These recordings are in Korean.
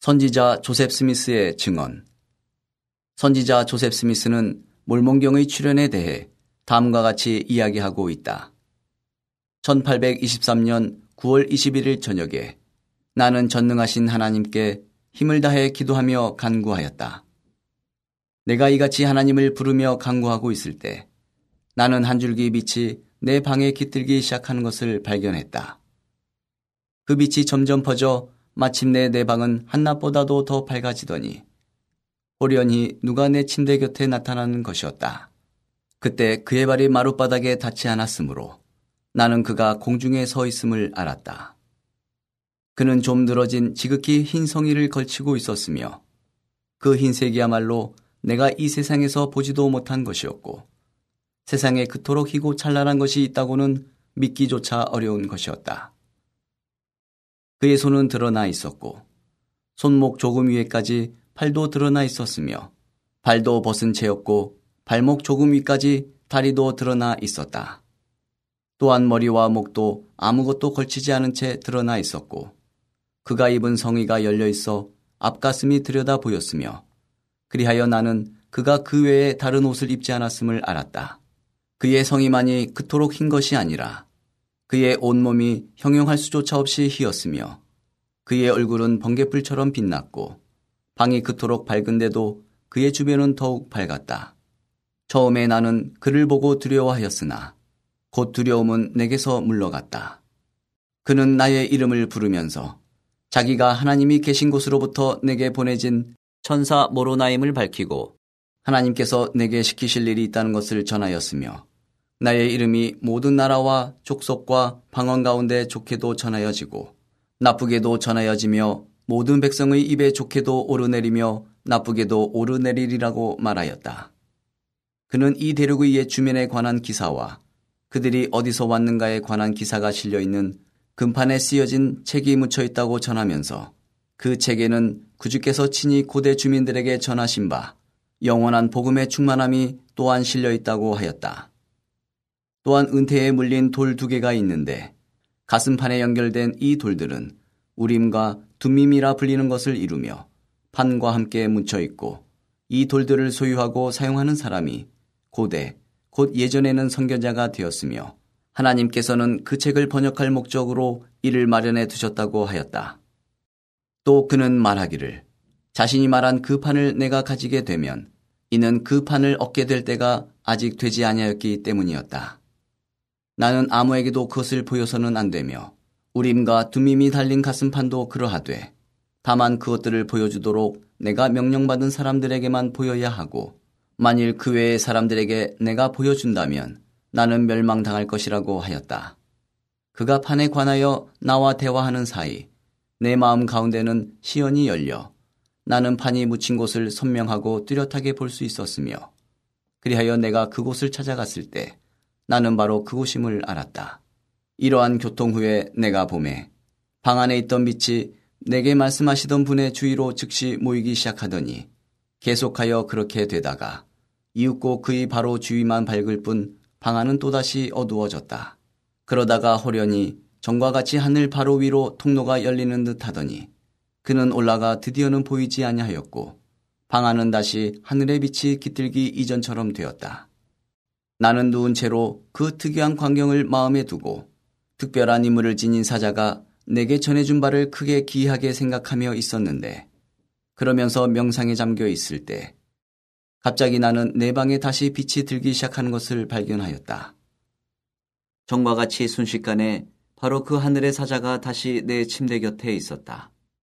선지자 조셉 스미스의 증언. 선지자 조셉 스미스는 몰몬경의 출현에 대해 다음과 같이 이야기하고 있다. 1823년 9월 21일 저녁에 나는 전능하신 하나님께 힘을 다해 기도하며 간구하였다. 내가 이같이 하나님을 부르며 간구하고 있을 때 나는 한 줄기 빛이 내 방에 깃들기 시작하는 것을 발견했다. 그 빛이 점점 퍼져 마침내 내 방은 한낮보다도 더 밝아지더니 호련히 누가 내 침대 곁에 나타나는 것이었다. 그때 그의 발이 마룻바닥에 닿지 않았으므로 나는 그가 공중에 서 있음을 알았다. 그는 좀 늘어진 지극히 흰 성의를 걸치고 있었으며 그 흰색이야말로 내가 이 세상에서 보지도 못한 것이었고 세상에 그토록 희고 찬란한 것이 있다고는 믿기조차 어려운 것이었다. 그의 손은 드러나 있었고 손목 조금 위에까지 팔도 드러나 있었으며 발도 벗은 채였고 발목 조금 위까지 다리도 드러나 있었다. 또한 머리와 목도 아무것도 걸치지 않은 채 드러나 있었고 그가 입은 성의가 열려 있어 앞가슴이 들여다 보였으며 그리하여 나는 그가 그 외에 다른 옷을 입지 않았음을 알았다. 그의 성의만이 그토록 흰 것이 아니라 그의 온몸이 형용할 수조차 없이 희었으며 그의 얼굴은 번개불처럼 빛났고 방이 그토록 밝은데도 그의 주변은 더욱 밝았다. 처음에 나는 그를 보고 두려워하였으나 곧 두려움은 내게서 물러갔다. 그는 나의 이름을 부르면서 자기가 하나님이 계신 곳으로부터 내게 보내진 천사 모로나임을 밝히고 하나님께서 내게 시키실 일이 있다는 것을 전하였으며 나의 이름이 모든 나라와 족속과 방언 가운데 좋게도 전하여지고 나쁘게도 전하여지며 모든 백성의 입에 좋게도 오르내리며 나쁘게도 오르내리리라고 말하였다. 그는 이 대륙의 옛 주민에 관한 기사와 그들이 어디서 왔는가에 관한 기사가 실려있는 금판에 쓰여진 책이 묻혀있다고 전하면서 그 책에는 구주께서 친히 고대 주민들에게 전하신 바 영원한 복음의 충만함이 또한 실려있다고 하였다. 또한 은퇴에 물린 돌 2개가 있는데 가슴판에 연결된 이 돌들은 우림과 둠밈이라 불리는 것을 이루며 판과 함께 묻혀있고 이 돌들을 소유하고 사용하는 사람이 고대 곧 예전에는 선교자가 되었으며 하나님께서는 그 책을 번역할 목적으로 이를 마련해 두셨다고 하였다. 또 그는 말하기를 자신이 말한 그 판을 내가 가지게 되면 이는 그 판을 얻게 될 때가 아직 되지 아니하였기 때문이었다. 나는 아무에게도 그것을 보여서는 안 되며 우림과 둠밈이 달린 가슴판도 그러하되 다만 그것들을 보여주도록 내가 명령받은 사람들에게만 보여야 하고 만일 그 외의 사람들에게 내가 보여준다면 나는 멸망당할 것이라고 하였다. 그가 판에 관하여 나와 대화하는 사이 내 마음 가운데는 시연이 열려 나는 판이 묻힌 곳을 선명하고 뚜렷하게 볼 수 있었으며 그리하여 내가 그곳을 찾아갔을 때 나는 바로 그곳임을 알았다. 이러한 교통 후에 내가 보매 방 안에 있던 빛이 내게 말씀하시던 분의 주위로 즉시 모이기 시작하더니 계속하여 그렇게 되다가 이윽고 그의 바로 주위만 밝을 뿐 방 안은 또다시 어두워졌다. 그러다가 호련히 전과 같이 하늘 바로 위로 통로가 열리는 듯 하더니 그는 올라가 드디어는 보이지 아니하였고 방 안은 다시 하늘의 빛이 깃들기 이전처럼 되었다. 나는 누운 채로 그 특이한 광경을 마음에 두고 특별한 임무를 지닌 사자가 내게 전해준 바를 크게 기이하게 생각하며 있었는데 그러면서 명상에 잠겨 있을 때 갑자기 나는 내 방에 다시 빛이 들기 시작하는 것을 발견하였다. 전과 같이 순식간에 바로 그 하늘의 사자가 다시 내 침대 곁에 있었다.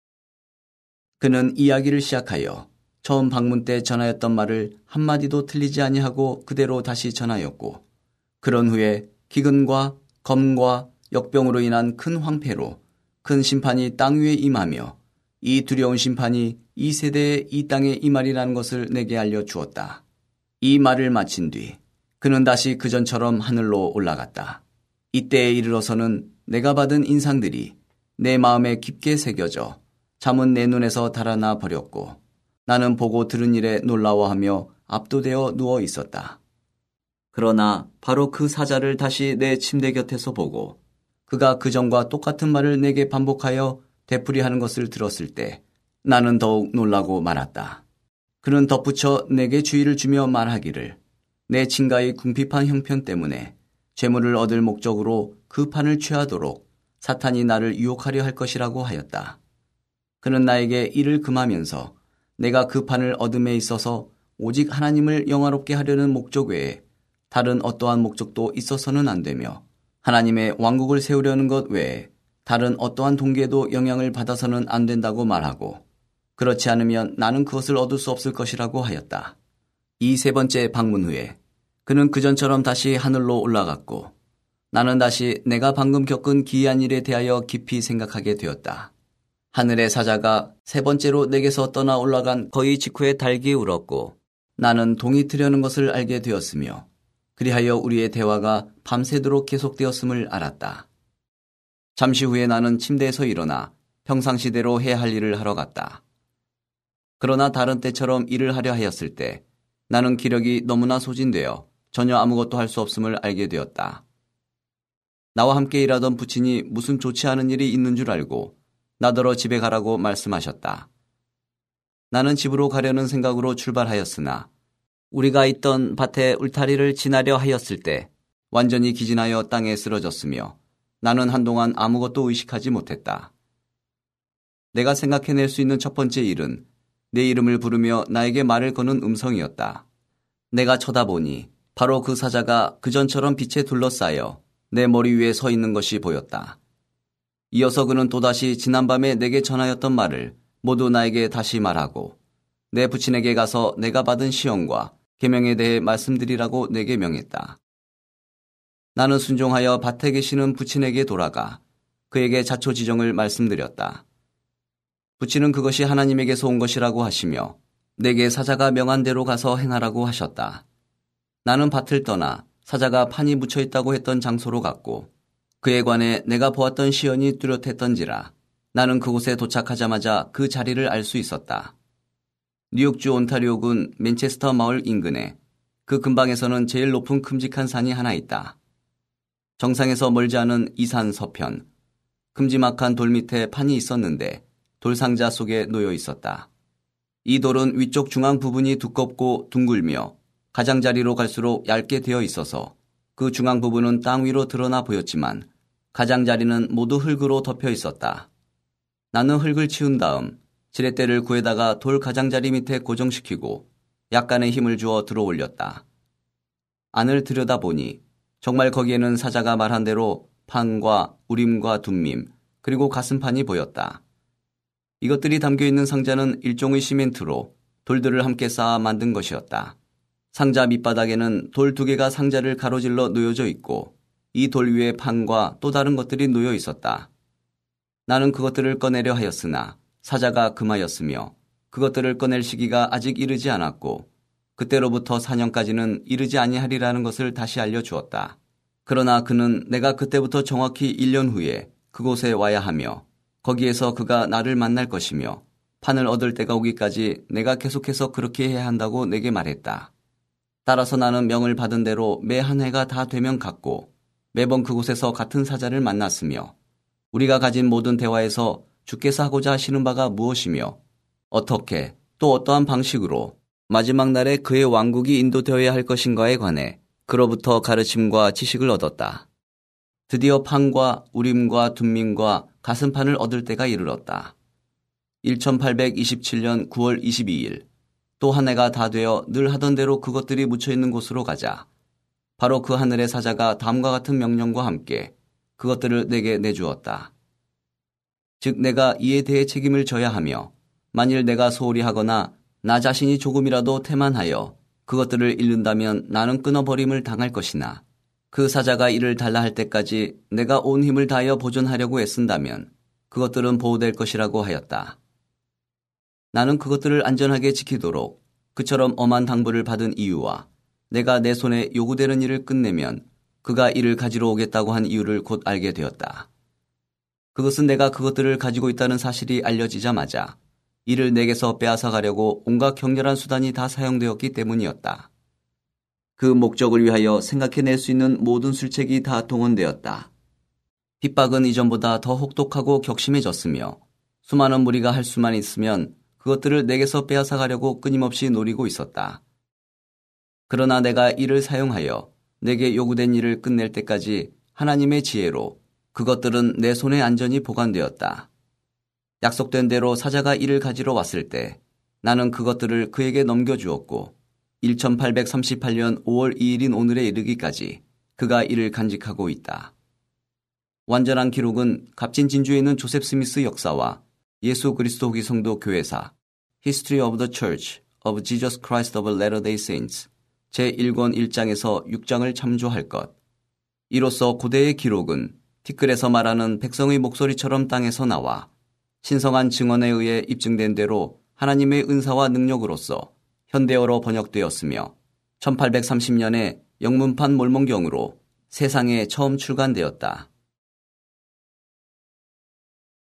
그는 이야기를 시작하여 처음 방문 때 전하였던 말을 한마디도 틀리지 아니하고 그대로 다시 전하였고 그런 후에 기근과 검과 역병으로 인한 큰 황폐로 큰 심판이 땅 위에 임하며 이 두려운 심판이 이 세대에 이 땅에 임하리라는 것을 내게 알려주었다. 이 말을 마친 뒤 그는 다시 그전처럼 하늘로 올라갔다. 이때에 이르러서는 내가 받은 인상들이 내 마음에 깊게 새겨져 잠은 내 눈에서 달아나 버렸고 나는 보고 들은 일에 놀라워하며 압도되어 누워 있었다. 그러나 바로 그 사자를 다시 내 침대 곁에서 보고 그가 그전과 똑같은 말을 내게 반복하여 되풀이하는 것을 들었을 때 나는 더욱 놀라고 말았다. 그는 덧붙여 내게 주의를 주며 말하기를 내 친가의 궁핍한 형편 때문에 재물을 얻을 목적으로 그 판을 취하도록 사탄이 나를 유혹하려 할 것이라고 하였다. 그는 나에게 이를 금하면서 내가 그 판을 얻음에 있어서 오직 하나님을 영화롭게 하려는 목적 외에 다른 어떠한 목적도 있어서는 안 되며 하나님의 왕국을 세우려는 것 외에 다른 어떠한 동기에도 영향을 받아서는 안 된다고 말하고 그렇지 않으면 나는 그것을 얻을 수 없을 것이라고 하였다. 이 세 번째 방문 후에 그는 그전처럼 다시 하늘로 올라갔고 나는 다시 내가 방금 겪은 기이한 일에 대하여 깊이 생각하게 되었다. 하늘의 사자가 세 번째로 내게서 떠나 올라간 거의 직후에 달기 울었고 나는 동이 트려는 것을 알게 되었으며 그리하여 우리의 대화가 밤새도록 계속되었음을 알았다. 잠시 후에 나는 침대에서 일어나 평상시대로 해야 할 일을 하러 갔다. 그러나 다른 때처럼 일을 하려 하였을 때 나는 기력이 너무나 소진되어 전혀 아무것도 할 수 없음을 알게 되었다. 나와 함께 일하던 부친이 무슨 좋지 않은 일이 있는 줄 알고 나더러 집에 가라고 말씀하셨다. 나는 집으로 가려는 생각으로 출발하였으나 우리가 있던 밭에 울타리를 지나려 하였을 때 완전히 기진하여 땅에 쓰러졌으며 나는 한동안 아무것도 의식하지 못했다. 내가 생각해낼 수 있는 첫 번째 일은 내 이름을 부르며 나에게 말을 거는 음성이었다. 내가 쳐다보니 바로 그 사자가 그전처럼 빛에 둘러싸여 내 머리 위에 서 있는 것이 보였다. 이어서 그는 또다시 지난밤에 내게 전하였던 말을 모두 나에게 다시 말하고 내 부친에게 가서 내가 받은 시험과 계명에 대해 말씀드리라고 내게 명했다. 나는 순종하여 밭에 계시는 부친에게 돌아가 그에게 자초지정을 말씀드렸다. 부친은 그것이 하나님에게서 온 것이라고 하시며 내게 사자가 명한 대로 가서 행하라고 하셨다. 나는 밭을 떠나 사자가 판이 묻혀 있다고 했던 장소로 갔고 그에 관해 내가 보았던 시연이 뚜렷했던지라 나는 그곳에 도착하자마자 그 자리를 알 수 있었다. 뉴욕주 온타리오군 맨체스터 마을 인근에 그 근방에서는 제일 높은 큼직한 산이 하나 있다. 정상에서 멀지 않은 이 산 서편, 큼지막한 돌 밑에 판이 있었는데 돌상자 속에 놓여 있었다. 이 돌은 위쪽 중앙 부분이 두껍고 둥글며 가장자리로 갈수록 얇게 되어 있어서 그 중앙 부분은 땅 위로 드러나 보였지만 가장자리는 모두 흙으로 덮여 있었다. 나는 흙을 치운 다음 지렛대를 구에다가 돌 가장자리 밑에 고정시키고 약간의 힘을 주어 들어 올렸다. 안을 들여다보니 정말 거기에는 사자가 말한 대로 판과 우림과 둠밈 그리고 가슴판이 보였다. 이것들이 담겨있는 상자는 일종의 시멘트로 돌들을 함께 쌓아 만든 것이었다. 상자 밑바닥에는 돌 2개가 상자를 가로질러 놓여져 있고 이 돌 위에 판과 또 다른 것들이 놓여 있었다. 나는 그것들을 꺼내려 하였으나 사자가 금하였으며 그것들을 꺼낼 시기가 아직 이르지 않았고 그때로부터 4년까지는 이르지 아니하리라는 것을 다시 알려주었다. 그러나 그는 내가 그때부터 정확히 1년 후에 그곳에 와야 하며 거기에서 그가 나를 만날 것이며 판을 얻을 때가 오기까지 내가 계속해서 그렇게 해야 한다고 내게 말했다. 따라서 나는 명을 받은 대로 매 한 해가 다 되면 갔고 매번 그곳에서 같은 사자를 만났으며 우리가 가진 모든 대화에서 주께서 하고자 하시는 바가 무엇이며 어떻게 또 어떠한 방식으로 마지막 날에 그의 왕국이 인도되어야 할 것인가에 관해 그로부터 가르침과 지식을 얻었다. 드디어 판과 우림과 둠밈과 가슴판을 얻을 때가 이르렀다. 1827년 9월 22일 또 한 해가 다 되어 늘 하던 대로 그것들이 묻혀있는 곳으로 가자 바로 그 하늘의 사자가 다음과 같은 명령과 함께 그것들을 내게 내주었다. 즉 내가 이에 대해 책임을 져야 하며 만일 내가 소홀히 하거나 나 자신이 조금이라도 태만하여 그것들을 잃는다면 나는 끊어버림을 당할 것이나 그 사자가 이를 달라 할 때까지 내가 온 힘을 다하여 보존하려고 애쓴다면 그것들은 보호될 것이라고 하였다. 나는 그것들을 안전하게 지키도록 그처럼 엄한 당부를 받은 이유와 내가 내 손에 요구되는 일을 끝내면 그가 이를 가지러 오겠다고 한 이유를 곧 알게 되었다. 그것은 내가 그것들을 가지고 있다는 사실이 알려지자마자 이를 내게서 빼앗아 가려고 온갖 격렬한 수단이 다 사용되었기 때문이었다. 그 목적을 위하여 생각해낼 수 있는 모든 술책이 다 동원되었다. 핍박은 이전보다 더 혹독하고 격심해졌으며 수많은 무리가 할 수만 있으면 그것들을 내게서 빼앗아가려고 끊임없이 노리고 있었다. 그러나 내가 이를 사용하여 내게 요구된 일을 끝낼 때까지 하나님의 지혜로 그것들은 내 손에 안전히 보관되었다. 약속된 대로 사자가 이를 가지러 왔을 때 나는 그것들을 그에게 넘겨주었고 1838년 5월 2일인 오늘에 이르기까지 그가 이를 간직하고 있다. 완전한 기록은 값진 진주에 있는 조셉 스미스 역사와 예수 그리스도 후기 성도 교회사 History of the Church of Jesus Christ of Latter-day Saints 제1권 1장에서 6장을 참조할 것. 이로써 고대의 기록은 티끌에서 말하는 백성의 목소리처럼 땅에서 나와 신성한 증언에 의해 입증된 대로 하나님의 은사와 능력으로서 현대어로 번역되었으며 1830년에 영문판 몰몬경으로 세상에 처음 출간되었다.